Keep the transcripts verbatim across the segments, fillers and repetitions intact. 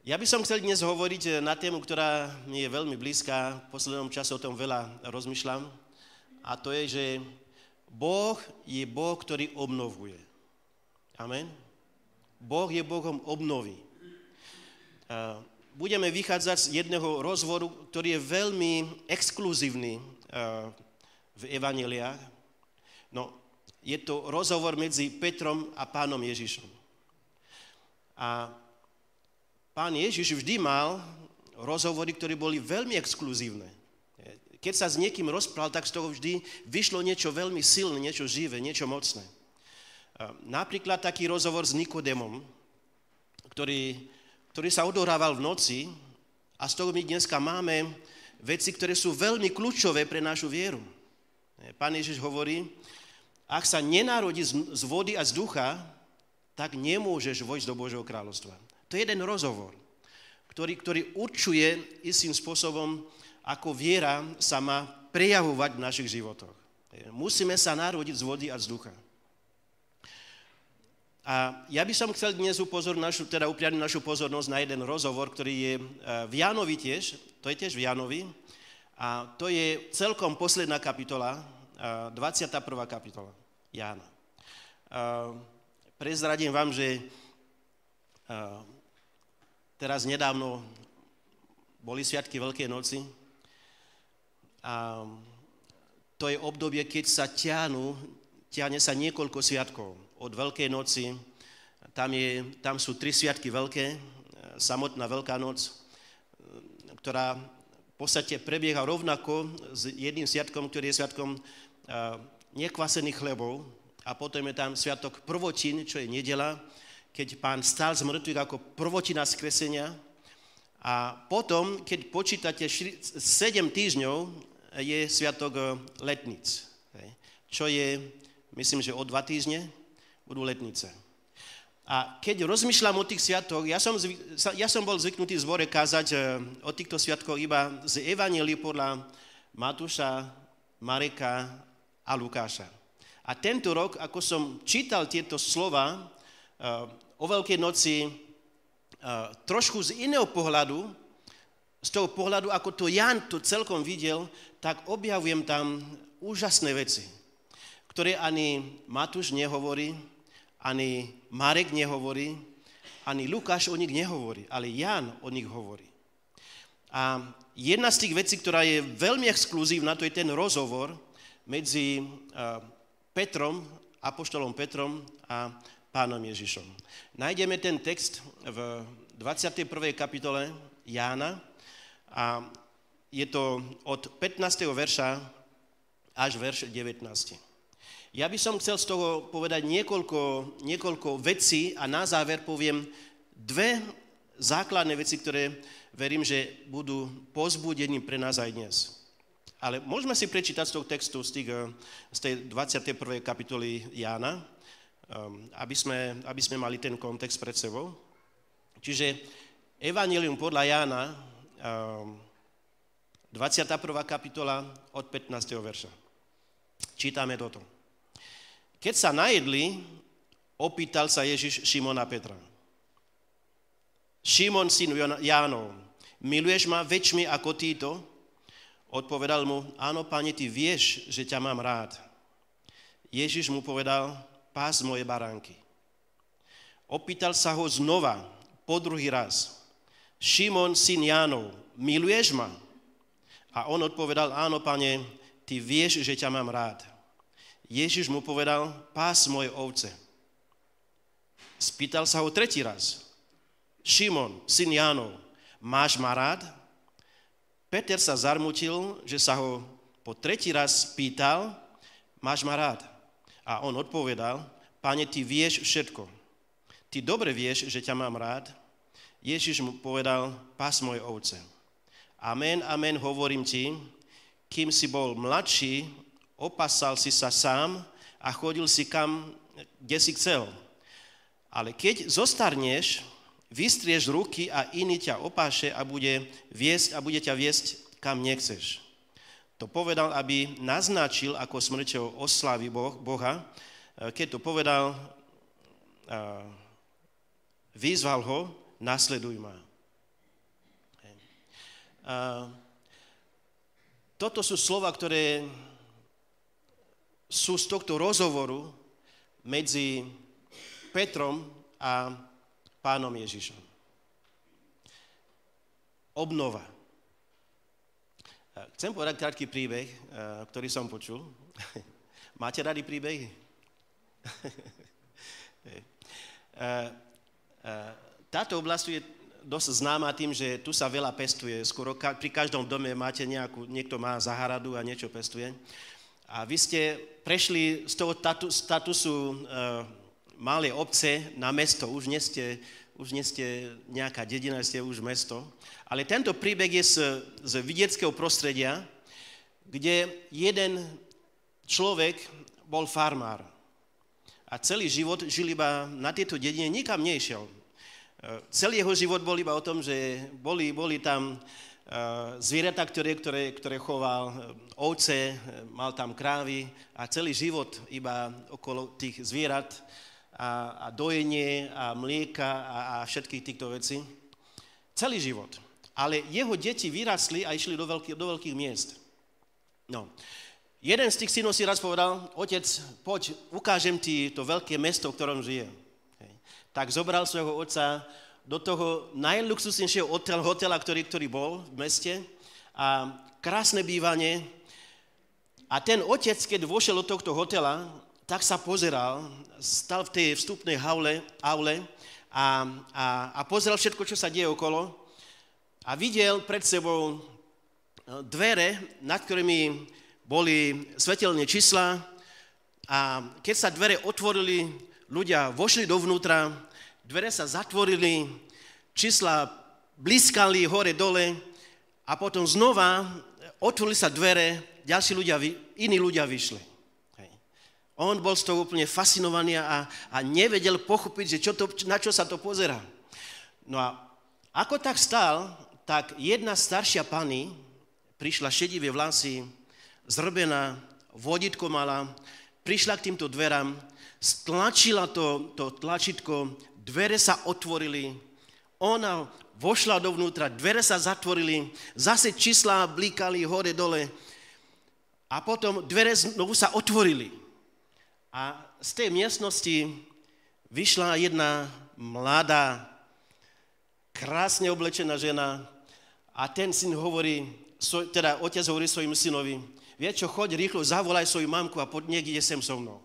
Ja by som chcel dnes hovoriť na tému, ktorá mi je veľmi blízka, v poslednom čase o tom veľa rozmýšľam, a to je, že Boh je Boh, ktorý obnovuje. Amen. Boh je Bohom obnovy. Budeme vychádzať z jedného rozhovoru, ktorý je veľmi exkluzívny v evanjeliách. No, je to rozhovor medzi Petrom a Pánom Ježišom. A Pán Ježiš vždy mal rozhovory, ktoré boli veľmi exkluzívne. Keď sa s niekým rozprával, tak z toho vždy vyšlo niečo veľmi silné, niečo živé, niečo mocné. Napríklad taký rozhovor s Nikodémom, ktorý, ktorý sa odohrával v noci, a z toho my dneska máme veci, ktoré sú veľmi kľúčové pre našu vieru. Pán Ježiš hovorí, ak sa nenarodí z vody a z ducha, tak nemôžeš vojsť do Božieho kráľovstva. To je jeden rozhovor, ktorý, ktorý určuje istým spôsobom, ako viera sa má prejavovať v našich životoch. Musíme sa narodiť z vody a z ducha. A ja by som chcel dnes upozorniť našu, teda upriamiť našu pozornosť na jeden rozhovor, ktorý je v Jánovi tiež, to je tiež v Jánovi, a to je celkom posledná kapitola, dvadsiata prvá kapitola Jána. Prezradím vám, že teraz nedávno boli sviatky Veľkej noci a to je obdobie, keď sa ťahnú, ťahne sa niekoľko sviatkov. Od Veľkej noci, tam, je, tam sú tri sviatky veľké, samotná Veľká noc, ktorá v podstate prebieha rovnako s jedným sviatkom, ktorý je sviatkom nekvasených chlebov, a potom je tam sviatok prvotín, čo je nedeľa, keď Pán stál z mŕtvych ako prvotina skresenia, a potom, keď počítate sedem týždňov, je sviatok letníc, čo je, myslím, že o dva týždne budú letnice. A keď rozmýšľam o tých sviatoch, ja som, ja som bol zvyknutý v zbore kázať o týchto sviatkoch iba z evanjelií podľa Matúša, Mareka a Lukáša. A tento rok, ako som čítal tieto slova o Veľkej noci trošku z iného pohľadu, z toho pohľadu, ako to Ján to celkom videl, tak objavujem tam úžasné veci, ktoré ani Matúš nehovorí, ani Marek nehovorí, ani Lukáš o nich nehovorí, ale Ján o nich hovorí. A jedna z tých vecí, ktorá je veľmi exkluzívna, to je ten rozhovor medzi Petrom, apoštolom Petrom a Pánom Ježišom. Nájdeme ten text v dvadsiatej prvej kapitole Jána a je to od pätnásteho verša až verš devätnásty. Ja by som chcel z toho povedať niekoľko, niekoľko vecí a na záver poviem dve základné veci, ktoré verím, že budú povzbudením pre nás aj dnes. Ale môžeme si prečítať z toho textu, z, tých, z tej dvadsiatej prvej kapitoly Jána, aby sme, aby sme mali ten kontext pred sebou. Čiže Evanjelium podľa Jána, dvadsiata prvá kapitola od pätnásteho verša. Čítame toto. Keď sa najedli, opýtal sa Ježiš Šimona Petra. Šimon, syn Jánov, miluješ ma väčšmi ako títo? Odpovedal mu, áno, Pane, ty vieš, že ťa mám rád. Ježiš mu povedal, pás moje baránky. Opýtal sa ho znova, po druhý raz. Šimon, syn Jánov, miluješ ma? A on odpovedal, áno, Pane, ty vieš, že ťa mám rád. Ježiš mu povedal, pás moje ovce. Spýtal sa ho tretí raz. Šimon, syn Jánov, máš ma rád? Peter sa zarmutil, že sa ho po tretí raz pýtal, máš ma rád? A on odpovedal, Pane, ty vieš všetko. Ty dobre vieš, že ťa mám rád. Ježiš mu povedal, pás moje ovce. Amen, amen, hovorím ti, kým si bol mladší, opasal si sa sám a chodil si kam, kde si chcel. Ale keď zostarneš, vystrieš ruky a iný ťa opáše a bude viesť a bude ťa viesť, kam nechceš. To povedal, aby naznačil, ako smrťou oslávi Boha. Keď to povedal, vyzval ho, nasleduj ma. A toto sú slova, ktoré sú z tohto rozhovoru medzi Petrom a Pánom Ježišom. Obnova. Chcem povedať krátky príbeh, ktorý som počul. Máte radi príbehy? Táto oblasť je dosť známa tým, že tu sa veľa pestuje. Skoro pri každom dome máte nejakú, niekto má záhradu a niečo pestuje. A vy ste prešli z toho statusu malej obce na mesto. Už nie ste, už nie ste nejaká dedina, ste už mesto. Ale tento príbeh je z, z vidieckého prostredia, kde jeden človek bol farmár. A celý život žil iba na tejto dedine, nikam nešiel. Celý jeho život bol iba o tom, že boli, boli tam zvieratá, ktoré, ktoré, ktoré choval, ovce, mal tam krávy a celý život iba okolo tých zvierat a, a dojenie a mlieka a, a všetkých týchto vecí. Celý život. Ale jeho deti vyrastli a išli do veľkých, do veľkých miest. No. Jeden z tých synov si raz povedal, otec, poď, ukážem ti to veľké mesto, v ktorom žije. Hej. Tak zobral svojho otca do toho najluxusnejšieho hotela, ktorý, ktorý bol v meste a krásne bývanie. A ten otec, keď vošiel do tohto hotela, tak sa pozeral, stal v tej vstupnej haule, aule a, a, a pozeral všetko, čo sa deje okolo. A videl pred sebou dvere, nad ktorými boli svetelné čísla a keď sa dvere otvorili, ľudia vošli dovnútra, dvere sa zatvorili, čísla bliskali hore dole a potom znova otvorili sa dvere, ďalší ľudia, iní ľudia vyšli. Hej. On bol z toho úplne fascinovaný a, a nevedel pochopiť, že čo to, na čo sa to pozerá. No a ako tak stál, tak jedna staršia pani prišla, šedivé vlasy, zrbená, vodítko mala, prišla k týmto dverám, stlačila to, to tlačítko, dvere sa otvorili, ona vošla dovnútra, dvere sa zatvorili, zase čísla blíkali hore dole a potom dvere znovu sa otvorili. A z tej miestnosti vyšla jedna mladá, krásne oblečená žena a ten syn hovorí, teda otec hovorí svojim synovi, vie čo, choď rýchlo, zavolaj svoju mamku a poď niekde sem so mnou.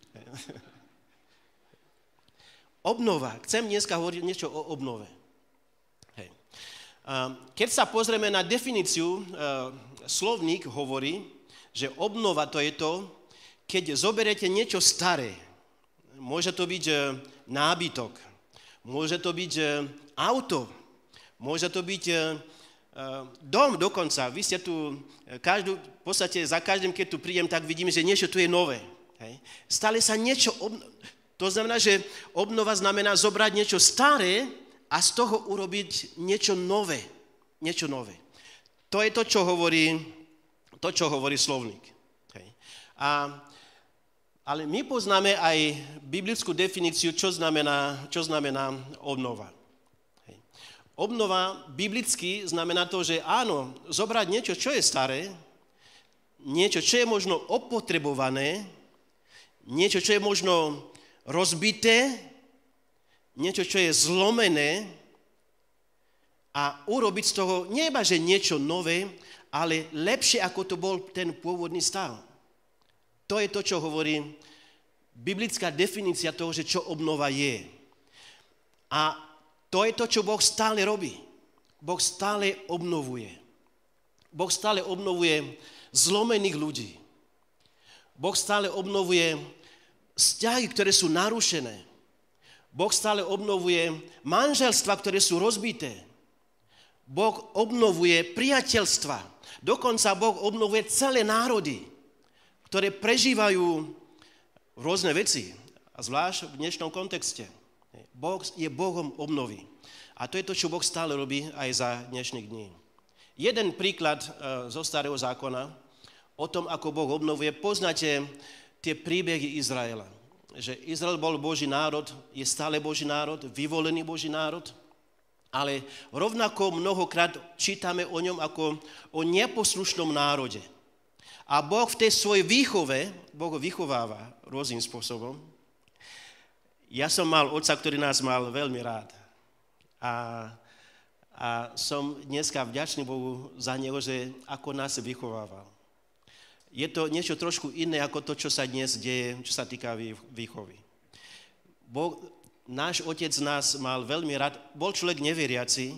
Obnova. Chcem dneska hovoriť niečo o obnove. Hej. Keď sa pozrieme na definíciu, slovník hovorí, že obnova to je to, keď zoberiete niečo staré. Môže to byť nábytok, môže to byť auto, môže to byť dom dokonca. Vy ste tu, každú, v podstate za každým, keď tu prídem, tak vidím, že niečo tu je nové. Hej. Stále sa niečo, obno... to znamená, že obnova znamená zobrať niečo staré a z toho urobiť niečo nové. Niečo nové. To je to, čo hovorí, to, čo hovorí slovník. Hej. A, ale my poznáme aj biblickú definíciu, čo znamená, čo znamená obnova. Obnova biblicky znamená to, že áno, zobrať niečo, čo je staré, niečo, čo je možno opotrebované, niečo, čo je možno rozbité, niečo, čo je zlomené a urobiť z toho nie iba, že niečo nové, ale lepšie, ako to bol ten pôvodný stav. To je to, čo hovorí biblická definícia toho, že čo obnova je. A to je to, čo Boh stále robí. Boh stále obnovuje. Boh stále obnovuje zlomených ľudí. Boh stále obnovuje vzťahy, ktoré sú narušené. Boh stále obnovuje manželstva, ktoré sú rozbité. Boh obnovuje priateľstva. Dokonca Boh obnovuje celé národy, ktoré prežívajú rôzne veci. A zvlášť v dnešnom kontexte. Boh je Bohom obnovy. A to je to, čo Boh stále robí aj za dnešných dní. Jeden príklad zo Starého zákona o tom, ako Boh obnovuje. Poznáte tie príbehy Izraela. Že Izrael bol Boží národ, je stále Boží národ, vyvolený Boží národ. Ale rovnako mnohokrát čítame o ňom ako o neposlušnom národe. A Boh v tej svojej výchove, Boh ho vychováva rôznym spôsobom. Ja som mal otca, ktorý nás mal veľmi rád. A, a som dneska vďačný Bohu za neho, že ako nás vychovával. Je to niečo trošku iné ako to, čo sa dnes deje, čo sa týka výchovy. Boh, náš otec nás mal veľmi rád. Bol človek neveriaci,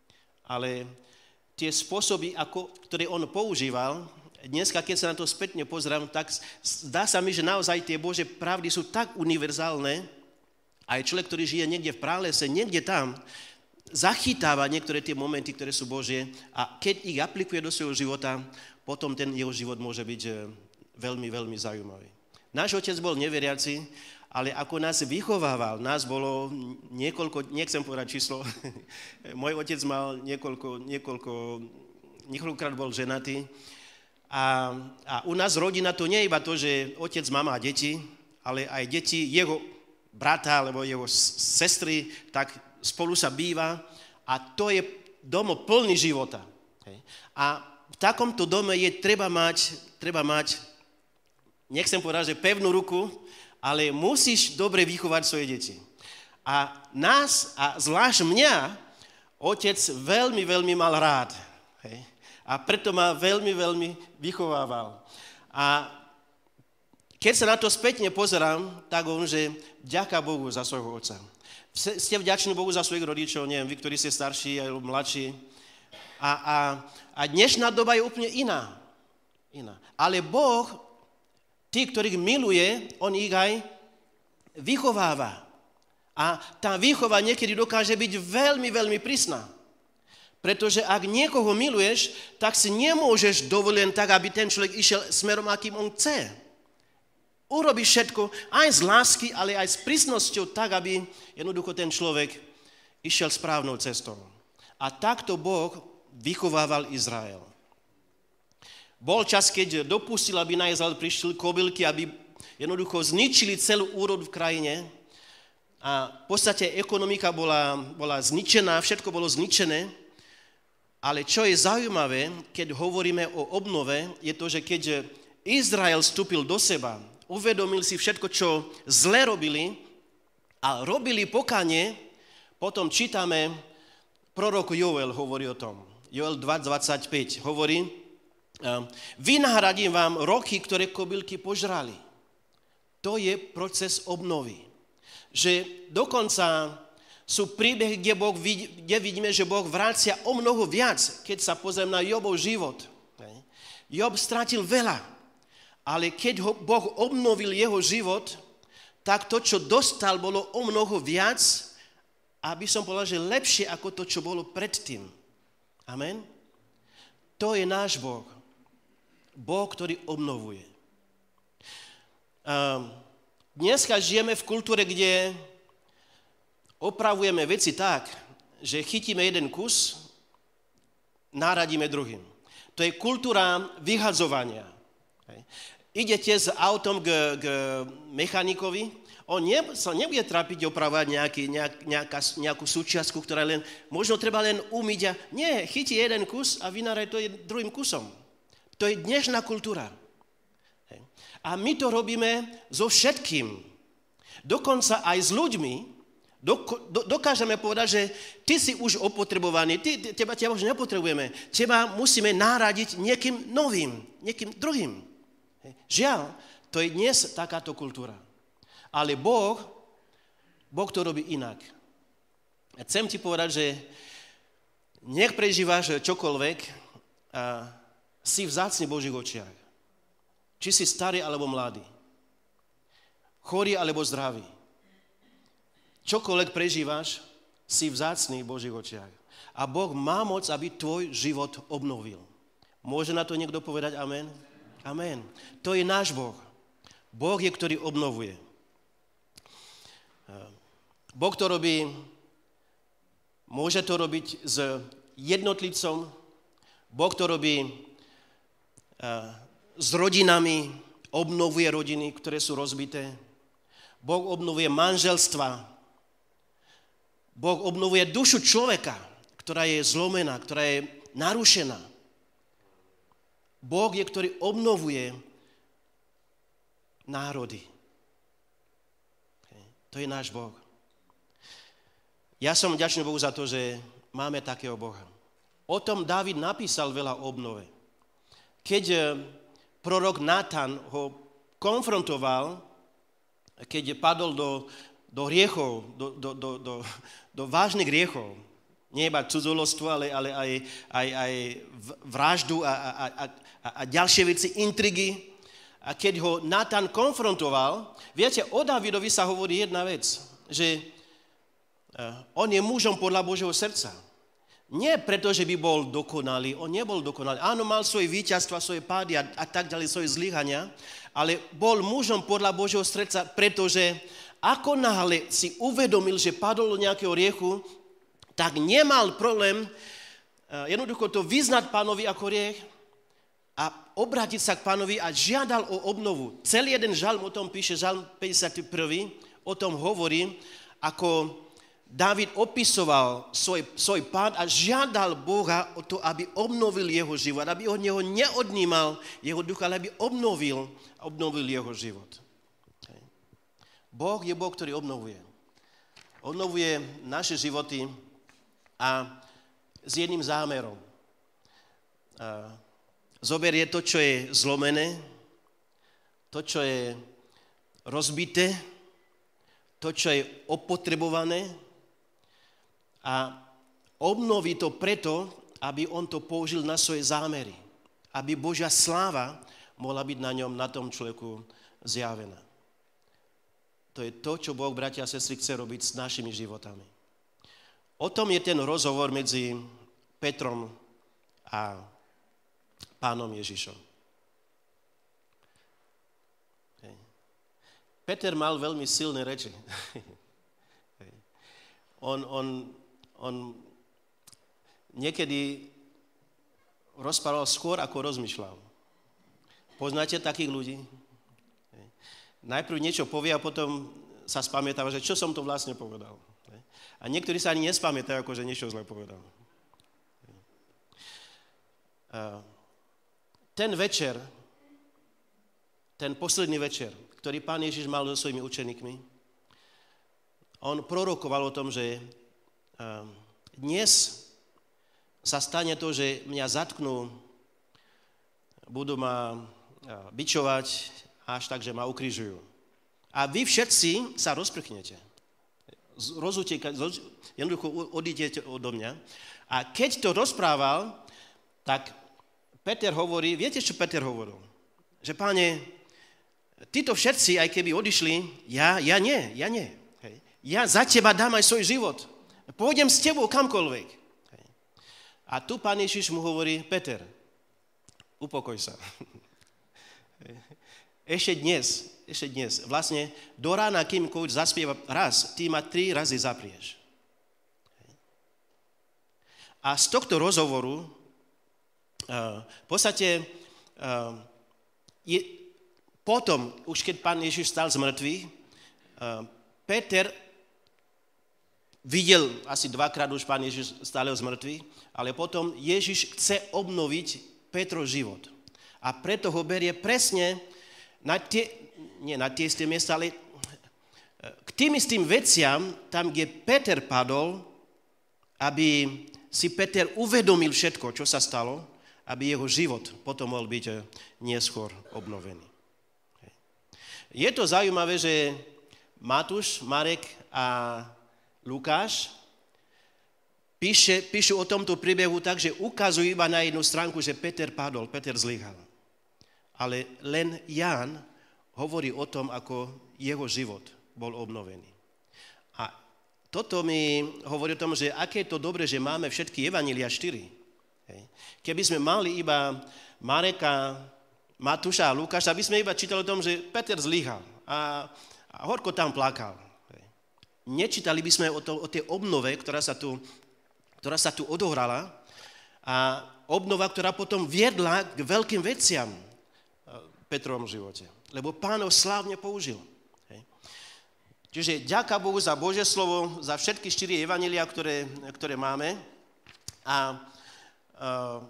ale tie spôsoby, ako, ktoré on používal, dneska, keď sa na to spätne pozerám, tak zdá sa mi, že naozaj tie Božie pravdy sú tak univerzálne, aj človek, ktorý žije niekde v prálese, niekde tam, zachytáva niektoré tie momenty, ktoré sú Božie a keď ich aplikuje do svojho života, potom ten jeho život môže byť veľmi, veľmi zaujímavý. Náš otec bol neveriaci, ale ako nás vychovával, nás bolo niekoľko, nechcem povedať číslo, môj otec mal niekoľko, niekoľko, niekoľkokrát bol ženatý a, a u nás rodina to nie je iba to, že otec, mama a deti, ale aj deti, jeho brata alebo jeho sestry, tak spolu sa býva a to je dom plný života. A v takomto dome je treba mať, treba mať, nechcem povedať, že pevnú ruku, ale musíš dobre vychovať svoje deti. A nás, a zvlášť mňa, otec veľmi, veľmi mal rád. Hej. A preto ma veľmi, veľmi vychovával. A keď sa na to spätne pozerám, tak hovorím, že vďaka Bohu za svojho otca. Ste vďační Bohu za svojich rodičov, neviem, vy, ktorí ste starší alebo mladší. A, a, a dnešná doba je úplne iná. iná. Ale Boh, tí, ktorých miluje, on ich aj vychováva. A tá výchova niekedy dokáže byť veľmi, veľmi prísna. Pretože ak niekoho miluješ, tak si nemôžeš dovoliť tak, aby ten človek išiel smerom, akým on chce. Urobíš všetko aj z lásky, ale aj s prísnosťou tak, aby jednoducho ten človek išiel správnou cestou. A takto Boh vychovával Izrael. Bol čas, keď dopustil, aby na Izrael prišli kobylky, aby jednoducho zničili celú úrodu v krajine. A v podstate ekonomika bola, bola zničená, všetko bolo zničené. Ale čo je zaujímavé, keď hovoríme o obnove, je to, že keď Izrael vstúpil do seba, uvedomil si všetko, čo zle robili a robili pokánie, potom čítame, prorok Joel hovorí o tom. Joel dva dvadsaťpäť hovorí, vynahradím vám roky, ktoré kobylky požrali. To je proces obnovy. Že dokonca sú príbehy, kde, boh, kde vidíme, že Boh vracia o mnoho viac, keď sa pozriem na Jobov život. Job stratil veľa, ale keď ho Boh obnovil jeho život, tak to, čo dostal, bolo o mnoho viac, aby som povedal, že lepšie ako to, čo bolo predtým. Amen? To je náš Boh. Boh, ktorý obnovuje. Dneska žijeme v kultúre, kde opravujeme veci tak, že chytíme jeden kus, náradíme druhým. To je kultúra vyhadzovania. Idete s autom k, k mechanikovi, on ne, sa nebude trápiť opravovať nejaký, nejak, nejaká, nejakú súčiastku, ktorá len, možno treba len umyť a nie, chytí jeden kus a vynáraj to druhým kusom. To je dnešná kultúra. A my to robíme so všetkým. Dokonca aj s ľuďmi dokážeme povedať, že ty si už opotrebovaný, ty, teba, teba už nepotrebujeme, teba musíme náradiť niekým novým, niekým druhým. Žiaľ, to je dnes takáto kultúra. Ale Boh, Boh to robí inak. A chcem ti povedať, že nech prežívaš čokoľvek, a si vzácny v Božích očiach. Či si starý alebo mladý. Chorý alebo zdravý. Čokoľvek prežívaš, si vzácny v Božích očiach. A Boh má moc, aby tvoj život obnovil. Môže na to niekto povedať amen? Amen. To je náš Boh. Boh je, ktorý obnovuje. Boh to robí, môže to robiť s jednotlivcom, Boh to robí s rodinami, obnovuje rodiny, ktoré sú rozbité. Boh obnovuje manželstva. Boh obnovuje dušu človeka, ktorá je zlomená, ktorá je narušená. Boh je, ktorý obnovuje národy. To je náš Boh. Ja som vďačný Bohu za to, že máme takého Boha. O tom Dávid napísal veľa o obnove. Keď prorok Nátan ho konfrontoval, keď padol do, do hriechov, do, do, do, do, do vážnych hriechov, nie iba cudzolostvo, ale, ale aj, aj, aj vraždu a, a, a, a, a ďalšie veci, intrigy. A keď ho Nátan konfrontoval, viete, o Dávidovi sa hovorí jedna vec, že on je mužom podľa Božieho srdca. Nie preto, že by bol dokonalý, on nebol dokonalý. Áno, mal svoje víťazstva, svoje pády a, a tak ďalej, svoje zlyhania, ale bol mužom podľa Božieho srdca, pretože ako náhle si uvedomil, že padol do nejakého riechu, tak nemal problém jednoducho to vyznať Pánovi ako riech a obrátiť sa k Pánovi a žiadal o obnovu. Celý jeden žalm o tom píše, žalm päťdesiaty prvý, o tom hovorí, ako Dávid opisoval svoj, svoj pád a žiadal Boha o to, aby obnovil jeho život, aby od neho neodnímal jeho ducha, ale aby obnovil, obnovil jeho život. Boh je Boh, ktorý obnovuje. Obnovuje naše životy a s jedným zámerom. Zoberie to, čo je zlomené, to, čo je rozbité, to, čo je opotrebované, a obnoví to preto, aby on to použil na svoje zámery. Aby Božia sláva mohla byť na ňom, na tom človeku zjavená. To je to, čo Boh, bratia a sestry, chce robiť s našimi životami. O tom je ten rozhovor medzi Petrom a Pánom Ježišom. Peter mal veľmi silné reči. on, on On niekedy rozprával skôr, ako rozmýšľal. Poznáte takých ľudí? Najprv niečo povie a potom sa spamätáva, že čo som to vlastne povedal. A niektorí sa ani nespamätajú, ako že niečo zle povedal. Ten večer, ten posledný večer, ktorý Pán Ježiš mal so svojimi učeníkmi, on prorokoval o tom, že dnes sa stane to, že mňa zatknú, budú ma bičovať, až tak, že ma ukrižujú. A vy všetci sa rozprchnete. Rozutiekate, jednoducho odídete odo mňa. A keď to rozprával, tak Peter hovorí, viete, čo Peter hovoril? Že Páne, títo všetci, aj keby odišli, ja, ja nie, ja nie. Hej. Ja za teba dám aj svoj život. Pôjdem s tebou kamkoľvek. A tu Pán Ježiš mu hovorí, Peter, upokoj sa. Ešte dnes, ešte dnes, vlastne do rána, kým kouč zaspieva raz, ty ma tri razy zaprieš. A z tohto rozhovoru v podstate je, potom, už keď Pán Ježiš stal z mŕtvych, Peter videl asi dvakrát už Pán Ježiš stále z mŕtvych, ale potom Ježiš chce obnoviť Petrov život. A preto ho berie presne na tie, nie na tie isté miesta, ale k tým istým veciam, tam, kde Peter padol, aby si Peter uvedomil všetko, čo sa stalo, aby jeho život potom mohol byť neskôr obnovený. Je to zaujímavé, že Matúš, Marek a Lukáš píše, píšu o tomto príbehu tak, že ukazujú iba na jednu stránku, že Peter padol, Peter zlyhal. Ale len Ján hovorí o tom, ako jeho život bol obnovený. A toto mi hovorí o tom, že aké je to dobre, že máme všetky evanjelia štyri. Keby sme mali iba Mareka, Matúša a Lukáša, aby sme iba čítali o tom, že Peter zlyhal a, a horko tam plakal. Nečítali by sme o, to, o tej obnove, ktorá sa, tu, ktorá sa tu odohrala a obnova, ktorá potom viedla k veľkým veciam v Petrovom živote. Lebo Pán ho slávne použil. Hej. Čiže ďaká Bohu za Božie slovo, za všetky štyri evanjelia, ktoré, ktoré máme. A uh,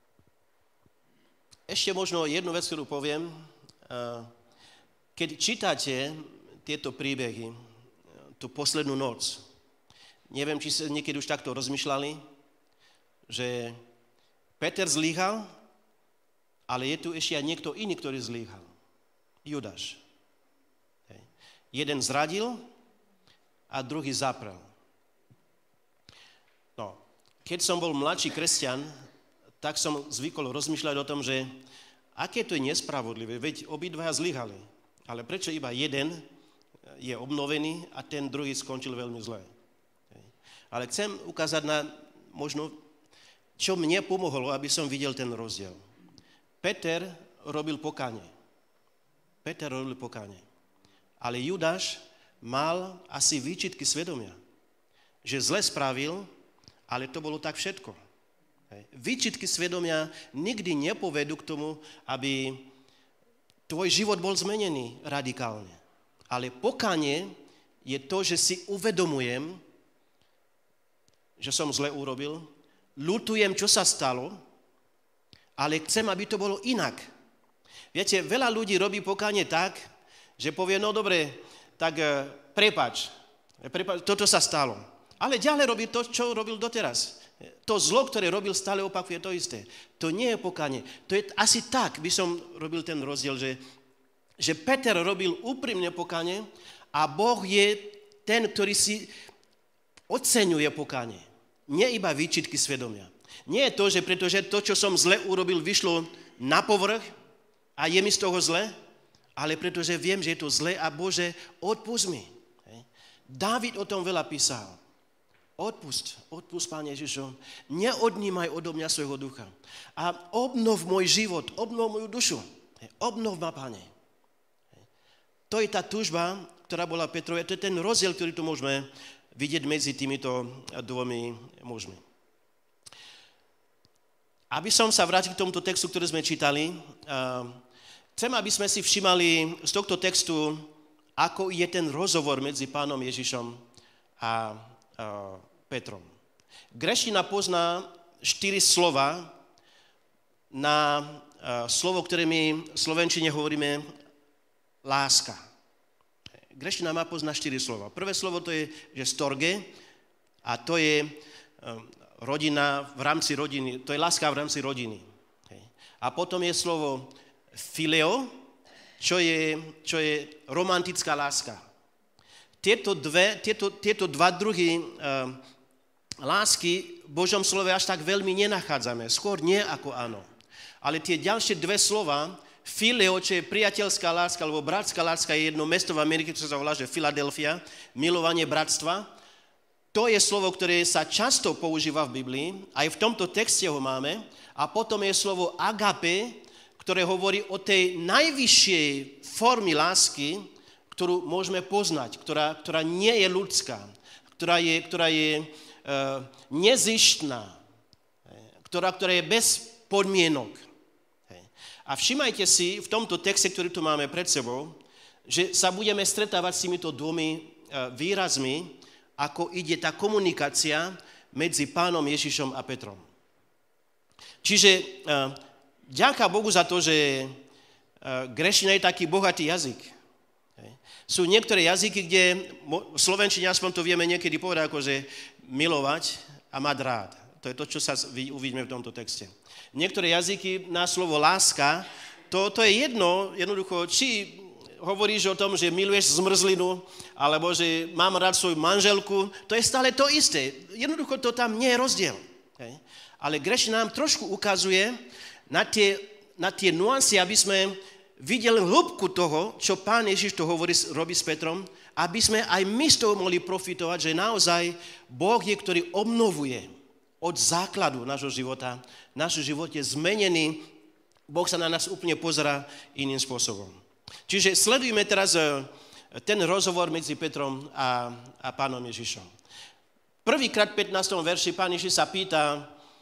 ešte možno jednu vec, ktorú poviem. Uh, keď čítate tieto príbehy, tú poslednú noc, neviem, či ste niekedy už takto rozmýšľali, že Peter zlyhal, ale je tu ešte aj niekto iný, ktorý zlyhal. Judáš. Hej. Jeden zradil a druhý zaprel. No, keď som bol mladší kresťan, tak som zvykol rozmýšľať o tom, že aké to je nespravodlivé, veď obidvaja zlyhali. Ale prečo iba jeden je obnovený a ten druhý skončil veľmi zle. Hej. Ale chcem ukázať na možno, čo mne pomohlo, aby som videl ten rozdiel. Peter robil pokánie. Peter robil pokánie. Ale Judáš mal asi výčitky svedomia. Že zle spravil, ale to bolo tak všetko. Hej. Výčitky svedomia nikdy nepovedú k tomu, aby tvoj život bol zmenený radikálne. Ale pokánie je to, že si uvedomujem, že som zle urobil, ľutujem, čo sa stalo, ale chcem, aby to bolo inak. Viete, veľa ľudí robí pokánie tak, že povie, no dobre, tak prepáč, prepáč, toto sa stalo. Ale ďalej robí to, čo robil doteraz. To zlo, ktoré robil, stále opakuje to isté. To nie je pokánie. To je asi tak, by som robil ten rozdiel, že, že Peter robil úprimne pokánie a Boh je ten, ktorý si oceňuje pokánie. Nie iba výčitky svedomia. Nie je to, že pretože to, čo som zle urobil, vyšlo na povrch a je mi z toho zle, ale pretože viem, že je to zle a Bože, odpusť mi. Dávid o tom veľa písal. Odpust, odpust, Pán Ježišo, neodnímaj odo mňa svojho ducha. A obnov môj život, obnov moju dušu. Obnov ma, Pane. To je tá túžba, ktorá bola Petrovej. To je ten rozdiel, ktorý tu môžeme vidieť medzi týmito dvomi mužmi. Aby som sa vrátil k tomuto textu, ktorý sme čítali, chcem, aby sme si všimali z tohto textu, ako je ten rozhovor medzi Pánom Ježišom a Petrom. Greština pozná štyri slova na slovo, ktoré my v slovenčine hovoríme láska. Greština má pozná štyri slova. Prvé slovo to je, že storge, a to je rodina v rámci rodiny, to je láska v rámci rodiny. A potom je slovo fileo, čo je, čo je romantická láska. Tieto, dve, tieto, tieto dva druhy uh, lásky v Božom slove až tak veľmi nenachádzame. Skôr nie ako áno. Ale tie ďalšie dve slova, fileo, čo je priateľská láska, alebo bratská láska, je jedno mesto v Amerike, čo sa volá, že Filadelfia, milovanie bratstva. To je slovo, ktoré sa často používa v Biblii, aj v tomto texte ho máme. A potom je slovo agape, ktoré hovorí o tej najvyššej formy lásky, ktorú môžeme poznať, ktorá, ktorá nie je ľudská, ktorá je, ktorá je uh, nezištná, ktorá, ktorá je bez podmienok. A všimajte si v tomto texte, ktorý tu máme pred sebou, že sa budeme stretávať s týmito dvomi uh, výrazmi, ako ide tá komunikácia medzi Pánom Ježišom a Petrom. Čiže uh, ďaká Bohu za to, že uh, greština je taký bohatý jazyk. Hej. Sú niektoré jazyky, kde v slovenčine aspoň to vieme niekedy povedať, ako že milovať a mať rád. To je to, čo sa uvidíme v tomto texte. Niektoré jazyky na slovo láska, to, to je jedno, jednoducho, či hovoríš o tom, že miluješ zmrzlinu, alebo že mám rád svoju manželku, to je stále to isté. Jednoducho to tam nie je rozdiel. Hej. Ale grešina nám trošku ukazuje na tie, na tie nuancy, aby sme videli hĺbku toho, čo Pán Ježiš to hovorí, robí s Petrom, aby sme aj my z toho mohli profitovať, že naozaj Boh je, ktorý obnovuje od základu nášho života. Náš život je zmenený, Boh sa na nás úplne pozerá iným spôsobom. Čiže sledujeme teraz ten rozhovor medzi Petrom a, a Pánom Ježišom. Prvýkrát v pätnástom verši Pán Ježiš sa pýta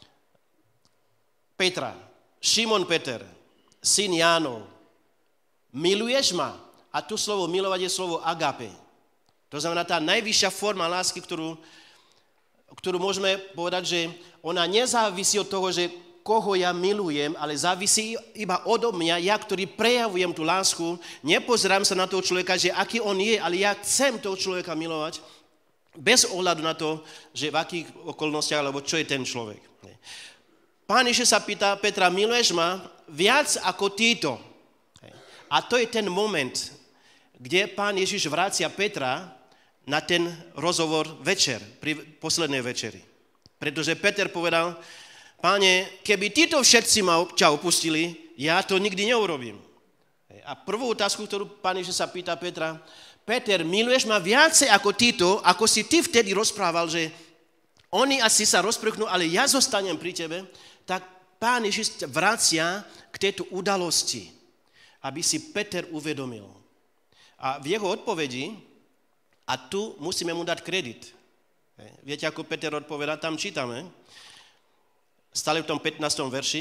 Petra, Šimon Peter, syn Jánov, miluješ ma? A tu slovo milovať je slovo agape. To znamená, tá najvyššia forma lásky, ktorú, ktorú môžeme povedať, že ona nezávisí od toho, že koho ja milujem, ale závisí iba odo mňa, ja, ktorý prejavujem tú lásku, nepozerám sa na toho človeka, že aký on je, ale ja chcem toho človeka milovať, bez ohľadu na to, že v akých okolnostiach, alebo čo je ten človek. Pán Ježiš sa pýta Petra, miluješ ma viac ako títo? A to je ten moment, kde Pán Ježiš vracia Petra na ten rozhovor večer, pri poslednej večeri. Pretože Peter povedal, Páne, keby títo všetci ma, ťa opustili, ja to nikdy neurobím. A prvú otázku, ktorú Pán Ježiš sa pýta Petra, Peter, miluješ ma viacej ako títo, ako si ty vtedy rozprával, že oni asi sa rozprchnú, ale ja zostanem pri tebe, tak Pán Ježiš vracia k tejto udalosti, aby si Peter uvedomil. A v jeho odpovedi, a tu musíme mu dať kredit. Viete, ako Peter odpovedá, tam čítame, stále v tom pätnástom verši,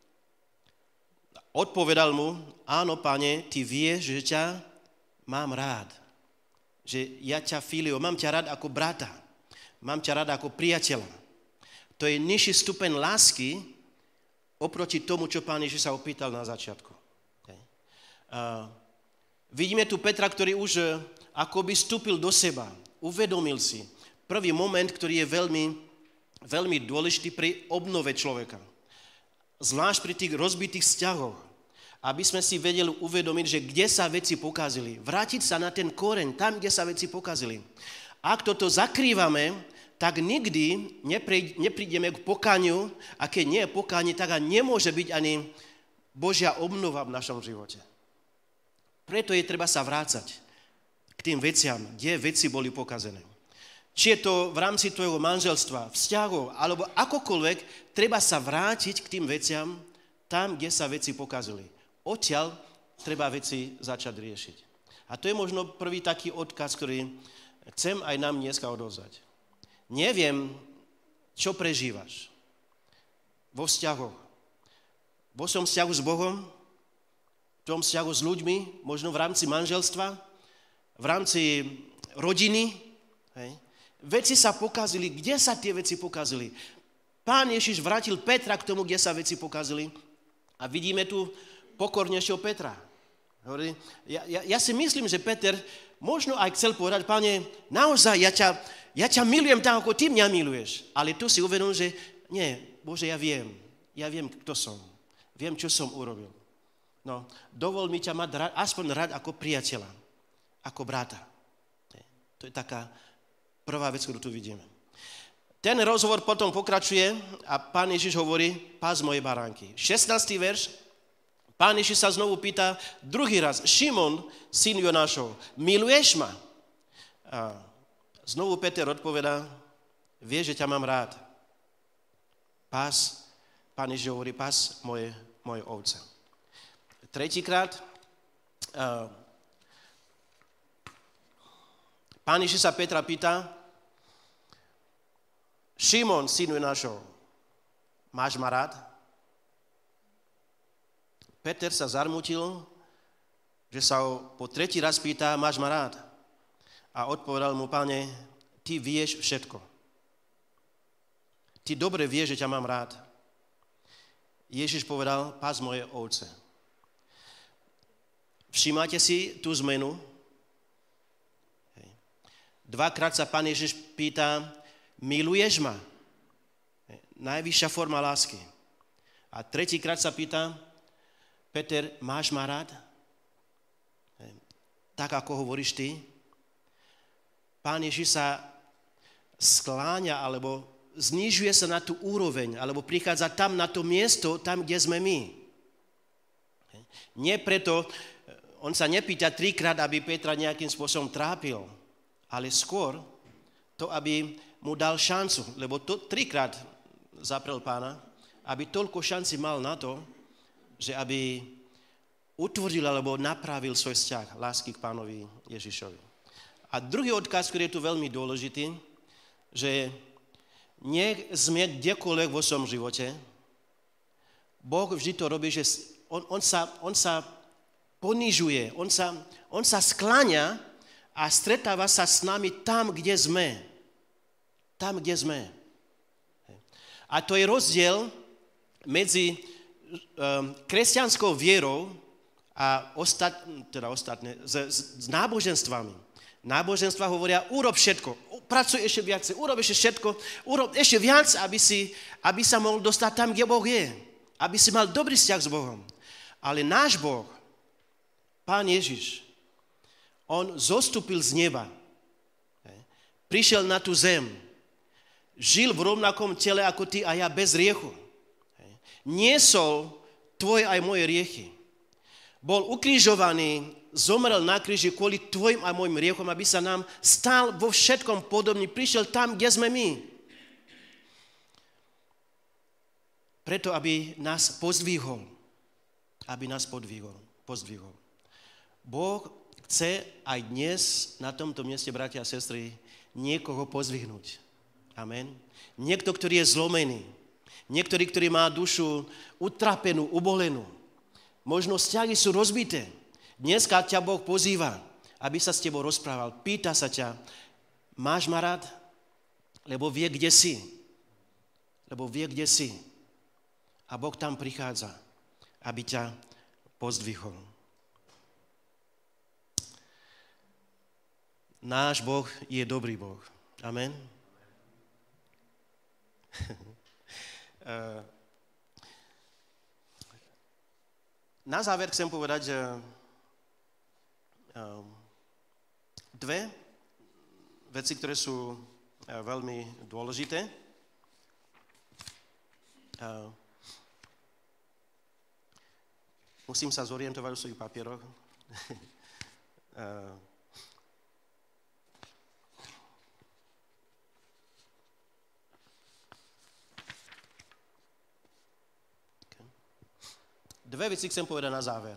odpovedal mu, áno, Pane, ty vieš, že ťa mám rád. Že ja ťa filio, mám ťa rád ako brata. Mám ťa rád ako priateľa. To je nižší stupeň lásky oproti tomu, čo Pán Ježiš sa opýtal na začiatku. Okay. Uh, vidíme tu Petra, ktorý už akoby vstúpil do seba. Uvedomil si. Prvý moment, ktorý je veľmi veľmi dôležitý pri obnove človeka. Zvlášť pri tých rozbitých vzťahoch. Aby sme si vedeli uvedomiť, že kde sa veci pokazili. Vrátiť sa na ten koreň, tam, kde sa veci pokazili. Ak toto zakrývame, tak nikdy neprídeme k pokániu, a keď nie je pokánie, tak ani nemôže byť ani Božia obnova v našom živote. Preto je treba sa vrácať k tým veciam, kde veci boli pokazené. Či je to v rámci tvojho manželstva, vzťahov, alebo akokoľvek, treba sa vrátiť k tým veciam tam, kde sa veci pokazili. Odtiaľ treba veci začať riešiť. A to je možno prvý taký odkaz, ktorý chcem aj nám dneska odovzdať. Neviem, čo prežívaš vo vzťahoch. Vo svojom vzťahu s Bohom, v tom vzťahu s ľuďmi, možno v rámci manželstva, v rámci rodiny, hej. Veci sa pokazili. Kde sa tie veci pokazili? Pán Ježiš vrátil Petra k tomu, kde sa veci pokazili. A vidíme tu pokornejšieho Petra. Hovorí, ja, ja, ja si myslím, že Peter možno aj chcel povedať, Pane, naozaj, ja ťa, ja ťa milujem tak, ako ty mňa miluješ. Ale tu si uvedom, že nie, Bože, ja viem. Ja viem, kto som. Viem, čo som urobil. No, dovol mi ťa mať rád, aspoň rád ako priateľa. Ako brata. To je taká prvá vec, ktorú tu vidíme. Ten rozhovor potom pokračuje a Pán Ježiš hovorí, pás moje baránky. šestnásty verš, Pán Ježiš sa znovu pýta druhý raz, Šimon, syn Jonášov, miluješ ma? A znovu Peter odpovedá, vieš, že ťa mám rád. Pás, Pán Ježiš hovorí, pás moje, moje ovce. Tretíkrát, uh, Pán Ježiš sa Petra pýta, Šimon, syn Jonášov, máš ma rád? Peter sa zarmutil, že sa ho po tretí raz pýta, máš ma rád? A odpovedal mu, Pane, ty vieš všetko. Ty dobre vieš, že ťa mám rád. Ježiš povedal, pás moje ovce. Všimáte si tú zmenu? Hej. Dvakrát sa Pán Ježiš pýta, miluješ ma? Najvyššia forma lásky. A tretíkrát sa pýta, Peter, máš ma rád? Tak, ako hovoríš ty? Pán Ježiš sa skláňa, alebo znižuje sa na tú úroveň, alebo prichádza tam na to miesto, tam, kde sme my. Nie preto, on sa nepýta trikrát, aby Petra nejakým spôsobom trápil, ale skôr to, aby mu dal šancu, lebo to trikrát zaprel Pána, aby toľko šanci mal na to, že aby utvrdil alebo napravil svoj vzťah lásky k Pánovi Ježišovi. A druhý odkaz, ktorý je tu veľmi dôležitý, že nech sme kdekoľvek vo svojom živote, Boh vždy to robí, že on, on, sa, on sa ponižuje, on sa, on sa skláňa, a stretáva sa s nami tam, kde sme. Tam, kde sme. A to je rozdiel medzi um, kresťanskou vierou a ostat, teda ostatné, s, s, s náboženstvami. Náboženstva hovoria, urob všetko, pracuj ešte viacej, urob ešte všetko, urob ešte viac, aby, si, aby sa mohol dostať tam, kde Boh je. Aby si mal dobrý vzťah s Bohom. Ale náš Boh, Pán Ježiš, on zostúpil z neba, prišiel na tú zem, žil v rovnakom tele ako ty a ja bez riechu. Niesol tvoje aj moje riechy. Bol ukrižovaný, zomrel na kríži kvôli tvojim a môjim riechom, aby sa nám stal vo všetkom podobný. Prišiel tam, kde sme my. Preto, aby nás pozdvihol. Aby nás podvihol, pozdvihol. Boh chce aj dnes na tomto mieste, bratia a sestry, niekoho pozdvihnúť. Amen. Niekto, ktorý je zlomený. Niektorý, ktorý má dušu utrapenú, ubolenú. Možno vzťahy sú rozbité. Dneska ťa Boh pozýva, aby sa s tebou rozprával. Pýta sa ťa, máš ma rád? Lebo vie, kde si. Lebo vie, kde si. A Boh tam prichádza, aby ťa pozdvihol. Náš Boh je dobrý Boh. Amen. Na záver chcem povedať dve veci, ktoré sú veľmi dôležité. Musím sa zorientovať v svojich papieroch. Dve veci chcem povedať na záver.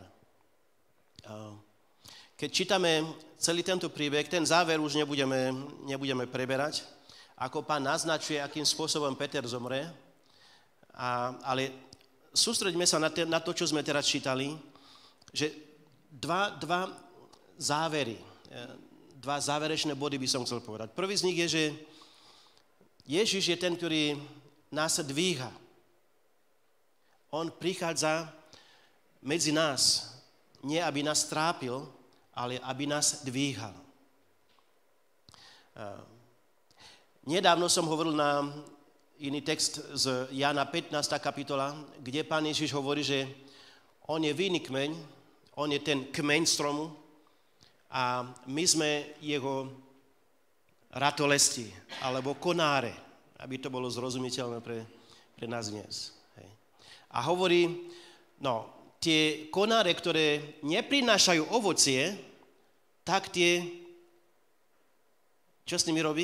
Keď čítame celý tento príbeh, ten záver už nebudeme, nebudeme preberať, ako Pán naznačuje, akým spôsobom Peter zomre, a, ale sústreďme sa na, te, na to, čo sme teraz čítali, že dva, dva závery, dva záverečné body by som chcel povedať. Prvý z nich je, že Ježiš je ten, ktorý nás dvíha. On prichádza medzi nás, nie aby nás trápil, ale aby nás dvíhal. Nedávno som hovoril na iný text z Jána pätnásta kapitola, kde Pán Ježiš hovorí, že on je vinný kmeň, on je ten kmeň stromu a my sme jeho ratolesti, alebo konáre, aby to bolo zrozumiteľné pre, pre nás dnes. Hej. A hovorí, no, tie konáre, ktoré neprinášajú ovocie, tak tie, čo s nimi robí?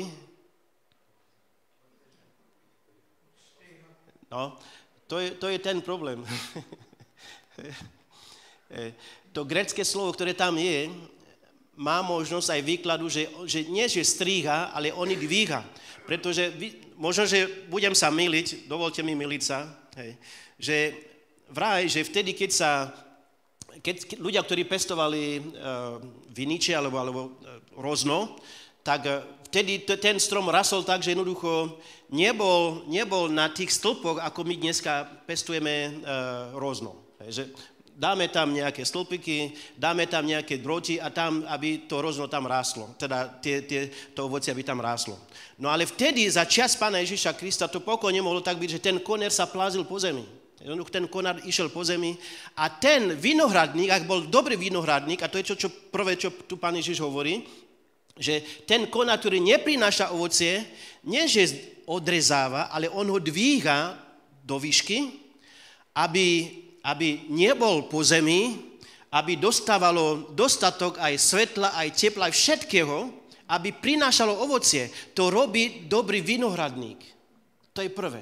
No, to je, to je ten problém. To grécke slovo, ktoré tam je, má možnosť aj výkladu, že, že nie, že stríha, ale on ich dvíha. Pretože, možno, že budem sa myliť, dovolte mi myliť sa, hej, že vraj, že vtedy, keď sa, keď ľudia, ktorí pestovali uh, viniče alebo, alebo uh, rozno, tak uh, vtedy t- ten strom rasol tak, že jednoducho nebol, nebol na tých stĺpoch, ako my dneska pestujeme uh, rozno. Že dáme tam nejaké stĺpiky, dáme tam nejaké drôty a tam, aby to rozno tam ráslo. Teda tie, tie, to ovocie, aby tam ráslo. No ale vtedy, za čas Pána Ježiša Krista, to pokojne mohlo tak byť, že ten koner sa plázil po zemi. Ten konár išiel po zemi a ten vinohradník, ak bol dobrý vinohradník, a to je čo, čo prvé, čo tu Pán Ježiš hovorí, že ten konár, ktorý neprináša ovocie, nie že odrezáva, ale on ho dvíha do výšky, aby, aby nebol po zemi, aby dostávalo dostatok aj svetla, aj tepla, aj všetkého, aby prinášalo ovocie. To robí dobrý vinohradník. To je prvé.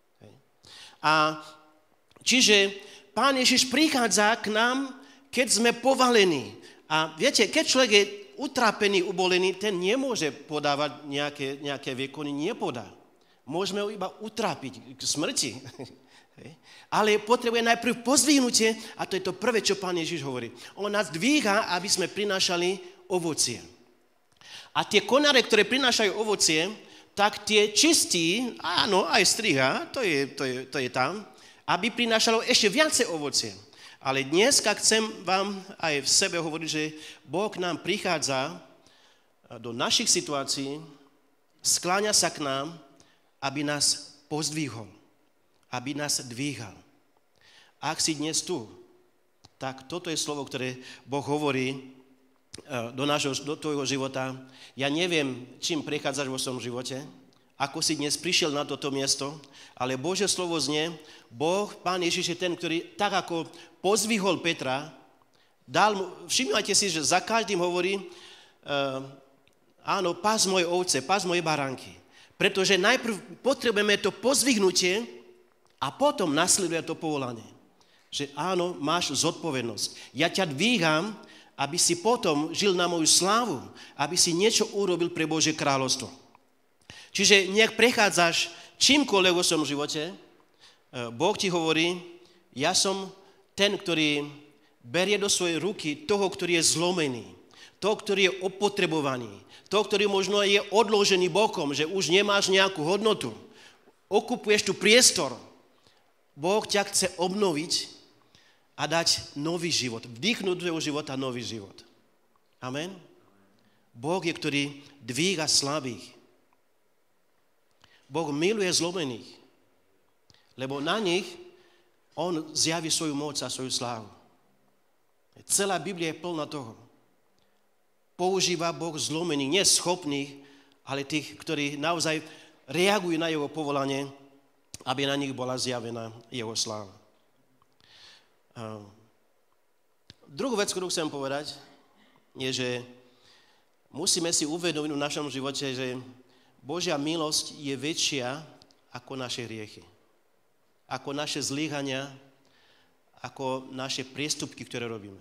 A čiže Pán Ježiš prichádza k nám, keď sme povalení. A viete, keď človek je utrapený, ubolený, ten nemôže podávať nejaké, nejaké výkony, nepodá. Môžeme ho iba utrápiť k smrti. Ale potrebuje najprv pozdvihnutie a to je to prvé, čo Pán Ježiš hovorí. On nás dvíha, aby sme prinášali ovocie. A tie konáre, ktoré prinášajú ovocie, tak tie čistí, áno, aj striha, to je, to je, to je tam, aby prinášalo ešte viacej ovocie. Ale dneska chcem vám aj v sebe hovoriť, že Boh nám prichádza do našich situácií, skláňa sa k nám, aby nás pozdvihol, aby nás dvíhal. Ak si dnes tu, tak toto je slovo, ktoré Boh hovorí do, nášho, do tvojho života. Ja neviem, čím prechádzaš vo svojom živote, ako si dnes prišiel na toto miesto, ale Božie slovo znie, Boh, Pán Ježiš je ten, ktorý tak ako pozdvihol Petra, dal mu, všimnite si, že za každým hovorí, uh, áno, pás moje ovce, pás moje baránky. Pretože najprv potrebujeme to pozdvihnutie a potom nasleduje to povolanie. Že áno, máš zodpovednosť. Ja ťa dvíham, aby si potom žil na moju slávu, aby si niečo urobil pre Božie kráľovstvo. Čiže nech prechádzaš čímkoľvek vo svojom živote, Boh ti hovorí, ja som ten, ktorý berie do svojej ruky toho, ktorý je zlomený, toho, ktorý je opotrebovaný, toho, ktorý možno je odložený bokom, že už nemáš nejakú hodnotu, okupuješ tu priestor. Boh ťa chce obnoviť a dať nový život, vdýchnuť do tvojho života nový život. Amen? Boh je, ktorý dvíha slabých. Boh miluje zlomených, lebo na nich on zjaví svoju moc a svoju slávu. Celá Biblia je plná toho. Používa Boh zlomených, nie schopných, ale tých, ktorí naozaj reagujú na jeho povolanie, aby na nich bola zjavená jeho sláva. Uh, druhú vec, ktorú chcem povedať, je, že musíme si uvedomiť v našom živote, že Božia milosť je väčšia ako naše hriechy, ako naše zlyhania, ako naše priestupky, ktoré robíme.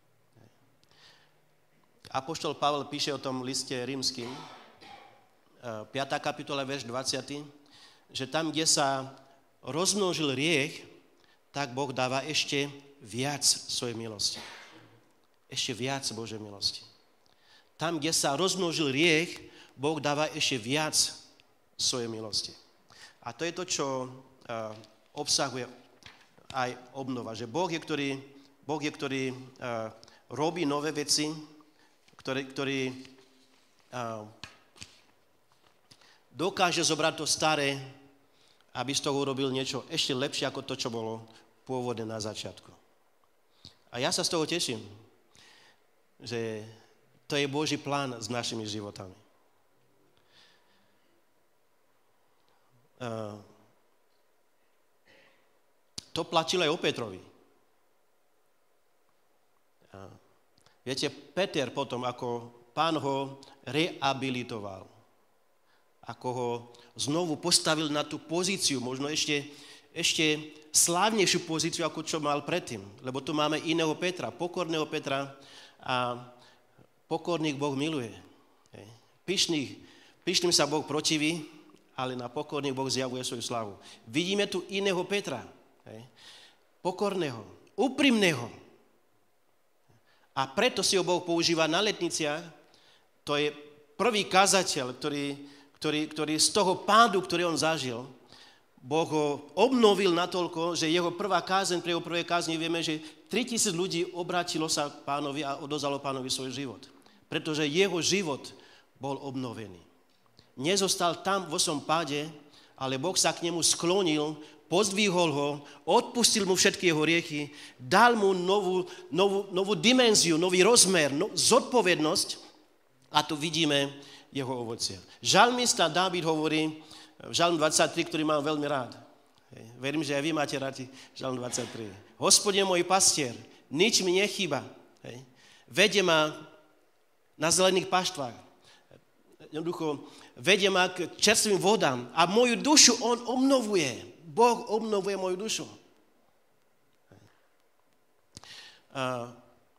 Apoštol Pavel píše o tom liste rímskym, piata kapitola, verš dvadsiaty, že tam, kde sa rozmnožil hriech, tak Boh dáva ešte viac svojej milosti. Ešte viac Božej milosti. Tam, kde sa rozmnožil hriech, Boh dáva ešte viac svojej milosti. A to je to, čo uh, obsahuje aj obnova. Že Boh je, ktorý, boh je, ktorý uh, robí nové veci, ktorý, ktorý uh, dokáže zobrať to staré, aby z toho urobil niečo ešte lepšie ako to, čo bolo pôvodne na začiatku. A ja sa z toho teším, že to je Boží plán s našimi životami. Uh, to platilo aj o Petrovi. Uh, viete, Peter potom, ako Pán ho rehabilitoval, ako ho znovu postavil na tú pozíciu, možno ešte, ešte slávnejšiu pozíciu, ako čo mal predtým. Lebo tu máme iného Petra, pokorného Petra a pokorných Boh miluje. Pyšných, pyšným sa Boh protiví, ale na pokorných Boh zjavuje svoju slávu. Vidíme tu iného Petra, pokorného, úprimného. A preto si ho Boh používa na letniciach. To je prvý kazateľ, ktorý Ktorý, ktorý z toho pádu, ktorý on zažil, Boh ho obnovil natoľko, že jeho prvá kázeň, pre jeho prvé kázni vieme, že tritisíc ľudí obrátilo sa k Pánovi a odovzdalo Pánovi svoj život. Pretože jeho život bol obnovený. Nezostal tam vo svojom páde, ale Boh sa k nemu sklonil, pozdvihol ho, odpustil mu všetky jeho hriechy, dal mu novú, novú, novú dimenziu, nový rozmer, no, zodpovednosť a tu vidíme jeho ovocia. Žalmista Dávid hovorí v Žalm dvadsaťtri, ktorý mám veľmi rád. Hej. Verím, že aj vy máte rádi Žalm dvadsaťtri. Hospodin môj pastier, nič mi nechýba. Hej. Vedie ma na zelených paštvách. Jednoducho, vedie ma k čerstvým vodám a moju dušu on obnovuje. Boh obnovuje moju dušu. A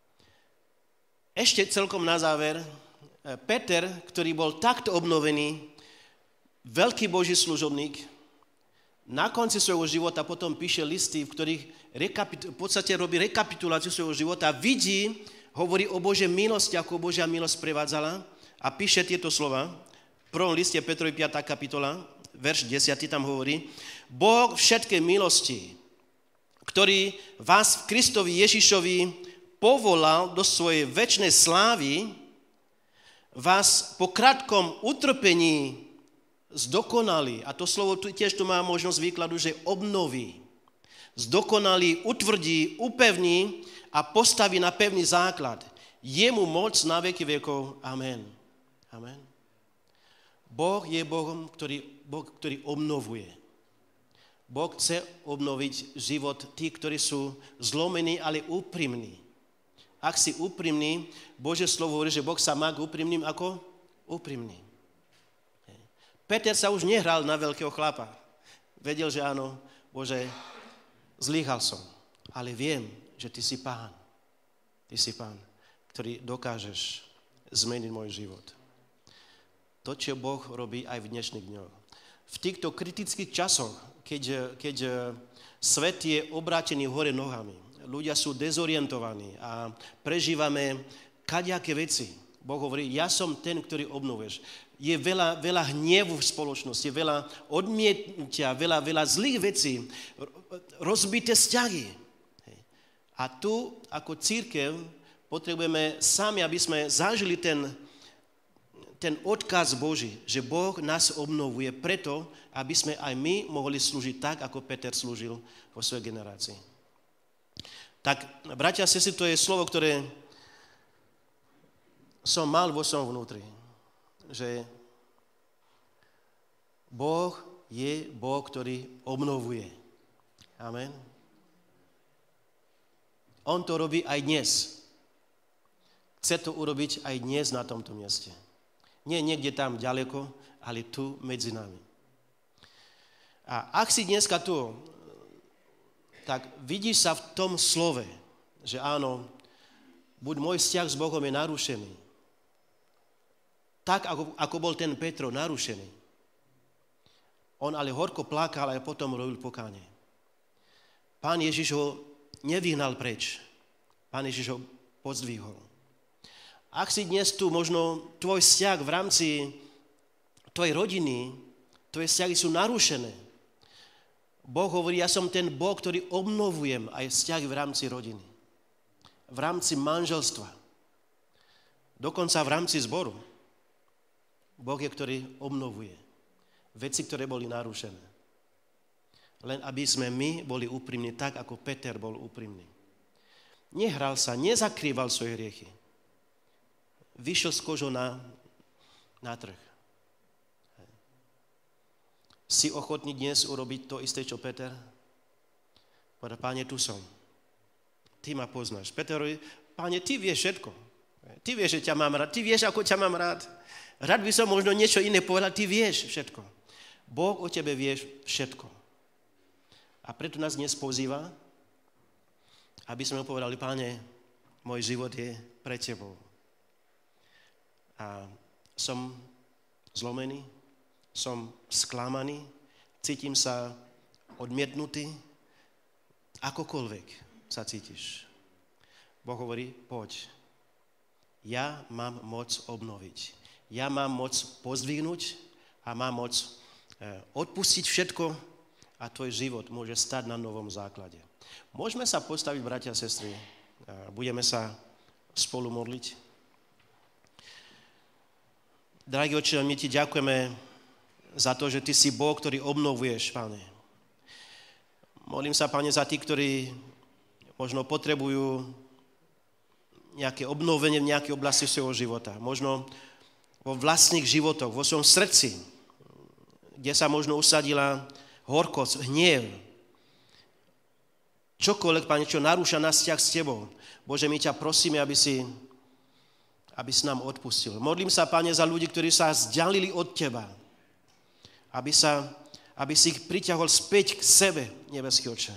ešte celkom na záver, Peter, ktorý bol takto obnovený, veľký Boží služobník, na konci svojho života potom píše listy, v ktorých rekapitu- v podstate robí rekapituláciu svojho života, vidí, hovorí o Božej milosti, ako Božia milosť prevádzala a píše tieto slova. V prvom liste Petrovi piata kapitola, verš desať tam hovorí: Boh všetkej milosti, ktorý vás v Kristovi Ježišovi povolal do svojej večnej slávy, vás po krátkom utrpení zdokonalí. A to slovo tu, tiež tu má možnosť výkladu, že obnoví. Zdokonalí, utvrdí, upevní a postaví na pevný základ. Jemu moc na veky vekov. Amen. Amen. Boh je Bohom, ktorý, Boh, ktorý obnovuje. Boh chce obnoviť život tých, ktorí sú zlomení, ale úprimní. Ak si úprimný, Božie slovo hovorí, že Boh sa má k úprimným ako úprimný. Peter sa už nehral na veľkého chlapa. Vedel, že áno, Bože, zlyhal som, ale viem, že ty si Pán. Ty si Pán, ktorý dokážeš zmeniť môj život. To, čo Boh robí aj v dnešných dňoch. V týchto kritických časoch, keď, keď svet je obrátený hore nohami, ľudia sú dezorientovaní a prežívame kadejaké veci. Boh hovorí, ja som ten, ktorý obnovuješ. Je veľa, veľa hnevu v spoločnosti, veľa odmietnutia, veľa, veľa zlých vecí, rozbité vzťahy. A tu, ako cirkev, potrebujeme sami, aby sme zažili ten, ten odkaz Boží, že Boh nás obnovuje preto, aby sme aj my mohli slúžiť tak, ako Peter slúžil vo svojej generácii. Tak, bratia a sestry, to je slovo, ktoré som mal vo svojom vnútri. Že Boh je Boh, ktorý obnovuje. Amen. On to robí aj dnes. Chce to urobiť aj dnes na tomto mieste. Nie niekde tam ďaleko, ale tu medzi nami. A ak si dneska tu, tak vidíš sa v tom slove, že áno, buď môj vzťah s Bohom je narušený. Tak, ako, ako bol ten Petro narušený. On ale horko plakal a potom robil pokánie. Pán Ježiš ho nevyhnal preč. Pán Ježiš ho pozdvihol. Ak si dnes tu, možno tvoj vzťah v rámci tvojej rodiny, tvoje vzťahy sú narušené. Boh hovorí, ja som ten Boh, ktorý obnovujem aj vzťahy v rámci rodiny. V rámci manželstva. Dokonca v rámci zboru. Boh je, ktorý obnovuje veci, ktoré boli narušené. Len aby sme my boli úprimní tak, ako Peter bol úprimný. Nehral sa, nezakrýval svoje hriechy. Vyšiel z kožou na, na trh. Si ochotný dnes urobiť to isté, čo Peter? Povedal, Páne, tu som. Ty ma poznáš. Peterovi, Páne, ty vieš všetko. Ty vieš, že ťa mám rád. Ty vieš, ako ťa mám rád. Rád by som možno niečo iné povedal. Ty vieš všetko. Boh o tebe vie všetko. A preto nás dnes pozýva, aby sme mu povedali, Páne, môj život je pre tebou. A som zlomený, som sklamaný, cítim sa odmietnutý, akokoľvek sa cítiš. Boh hovorí, poď, ja mám moc obnoviť. Ja mám moc pozdvihnúť a mám moc odpustiť všetko a tvoj život môže stať na novom základe. Môžeme sa postaviť, bratia a sestry, a budeme sa spolu modliť. Drahý Otče, my ti ďakujeme za to, že ty si Boh, ktorý obnovuješ, Pane. Modlím sa, Pane, za tých, ktorí možno potrebujú nejaké obnovenie v nejakej oblasti svojho života. Možno vo vlastných životoch, vo svojom srdci, kde sa možno usadila horkosť, hniev. Čokoľvek, Pane, čo narúša náš vzťah s tebou. Bože, my ťa prosíme, aby si, aby si nám odpustil. Modlím sa, Pane, za ľudí, ktorí sa vzdialili od teba. Aby, sa, aby si ich priťahol späť k sebe, nebeský Otče.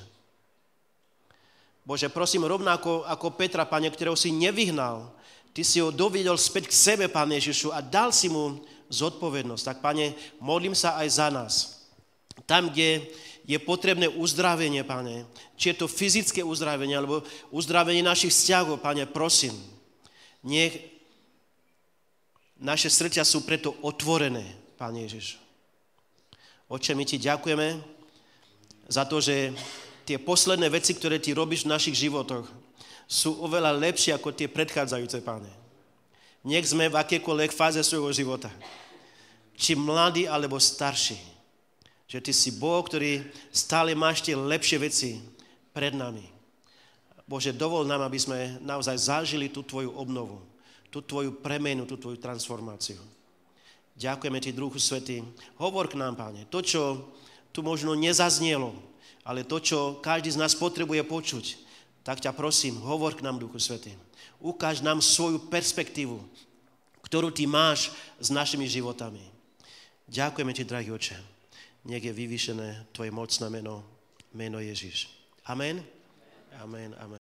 Bože, prosím, rovnako ako Petra, Pane, ktorého si nevyhnal, ty si ho doviedol späť k sebe, Pane Ježišu, a dal si mu zodpovednosť. Tak, Pane, modlím sa aj za nás. Tam, kde je potrebné uzdravenie, Pane, či je to fyzické uzdravenie, alebo uzdravenie našich vzťahov, Pane, prosím, nech, Naše srdcia sú preto otvorené, Pán Ježiš. Oče, my ti ďakujeme za to, že tie posledné veci, ktoré ty robíš v našich životoch, sú oveľa lepšie ako tie predchádzajúce, Páne. Nech sme v akékoľvek fáze svojho života, či mladí alebo starší, že ty si Boh, ktorý stále máš tie lepšie veci pred nami. Bože, dovol nám, aby sme naozaj zažili tú tvoju obnovu, tú tvoju premenu, tú tvoju transformáciu. Ďakujeme ti, Duchu Svätý. Hovor k nám, Páne, to, čo tu možno nezaznielo, ale to, čo každý z nás potrebuje počuť, tak ťa prosím, hovor k nám, Duchu Svätý. Ukáž nám svoju perspektívu, ktorú ty máš s našimi životami. Ďakujeme ti, drahý Oče. Nech je vyvýšené tvoje mocné meno, meno Ježiš. Amen. Amen. Amen.